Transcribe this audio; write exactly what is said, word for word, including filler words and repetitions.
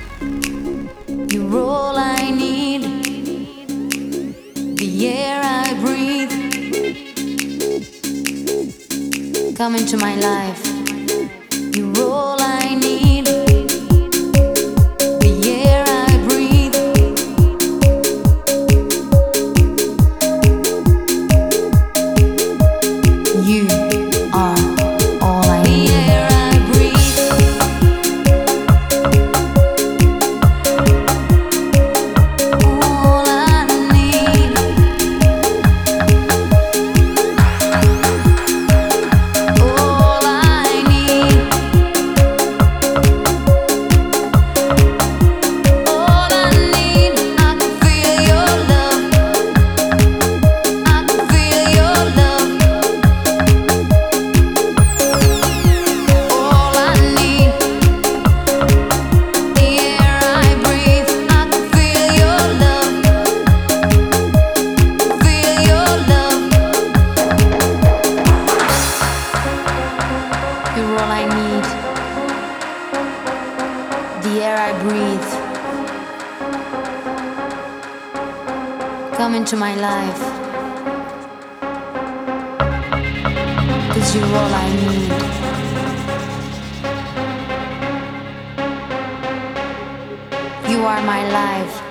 You're all I need, the air I breathe. Come into my life. You're all I need, the air I breathe. You are all I need. The air I breathe. All I need. All I need. All I need. I can feel your love. I can feel your love. All I need. The air I breathe. I can feel your love. Feel your love. You're all I need. The air I breathe. Come into my life. 'Cause you're all I need. You are my life.